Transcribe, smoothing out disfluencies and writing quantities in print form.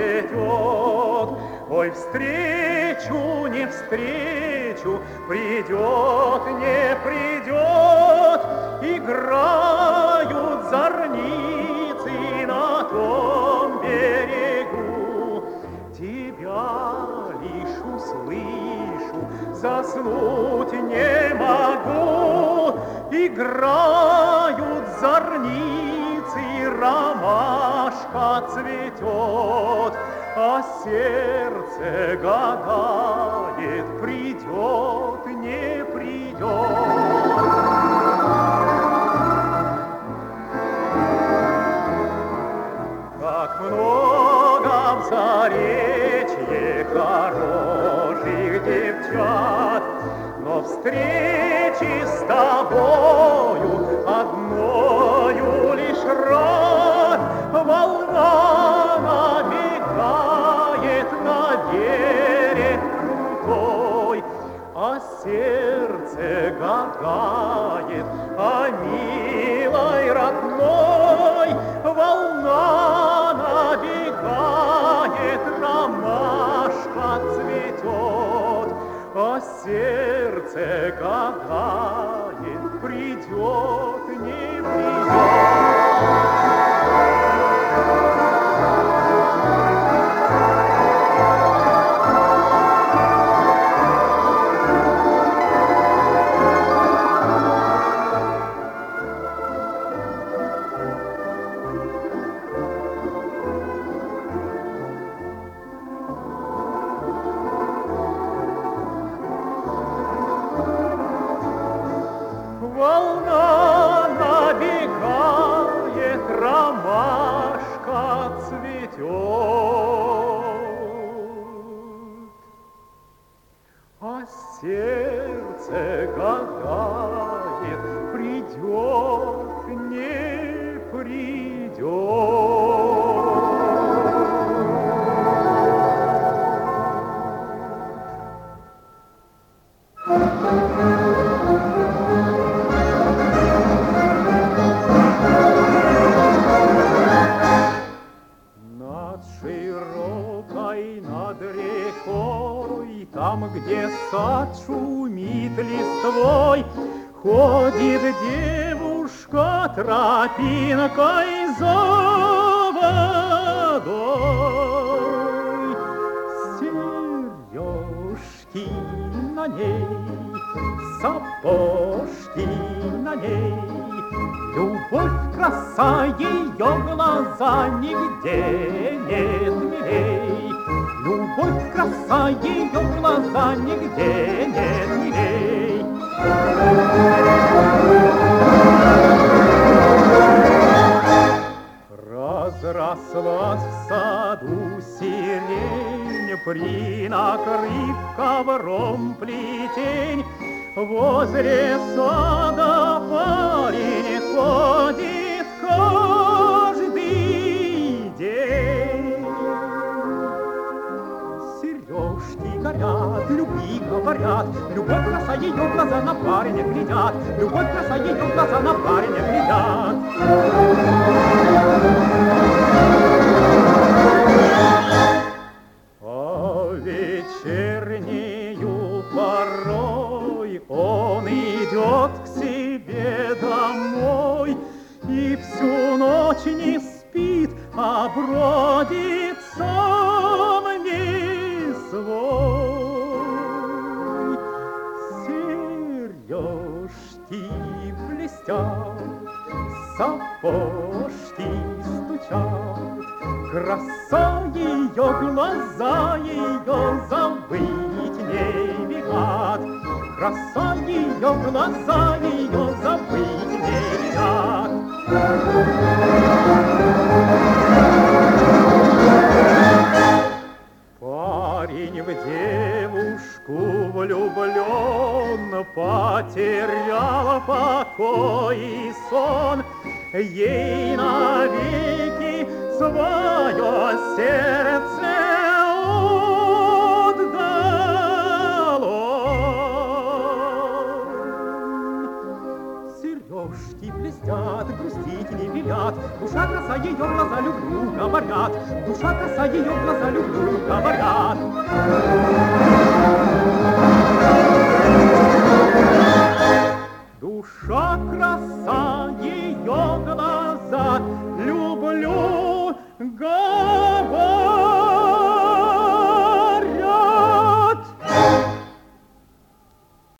цветет. Ой, встречу, не встречу, придет, не придет, играют зорницы на том берегу. Тебя лишь услышу, заснуть не могу. Играют зорницы, ромашка цветет, а сердце гадает, придет, не придет. Как много в заречье хороших девчат, но встречи с тобою одною лишь рад. Волна набегает на берег крутой, а сердце гадает о милой родной. Волна набегает, ромашка цветет, а сердце гадает, придет, не придет. Волна набегает, ромашка цветет, а сердце гадает, придет, не придет. Над рекой, там, где сад шумит листвой, ходит девушка тропинкой за водой. Сережки на ней, сапожки на ней, любовь, краса, ее глаза, нигде нет милей. Любовь, краса, ее глаза, нигде нет милей. Разрослась в саду сирень, принакрыв ковром плетень. Возле сада парень ходит каждый день. Сережки горят, любви говорят, любовь, краса, ее глаза на парня глядят, любовь, краса, ее глаза на парня глядят. А вечернею порой он идет к себе домой и всю ночь не спит, а бродит сам не свой. Сережки блестят, сапожки стучат, краса ее, глаза ее забыть не векат. Краса ее, глаза ее забыть не векат. Парень в девушку влюблен, потерял покой и сон, ей навеки свое сердце отдал он. Дожди блестят, грустить не велят, душа краса, ее глаза люблю, говорят, душа краса, ее глаза люблю, говорят. Душа краса, ее глаза люблю, говорят.